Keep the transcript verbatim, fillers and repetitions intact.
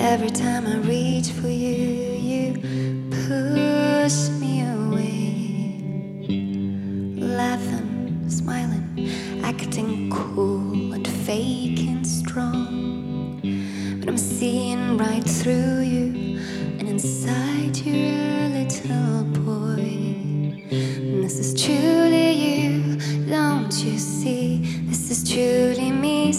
Every time I reach for you, you push me away. Laughing, smiling, acting cool and fake and strong. But I'm seeing right through you, and inside your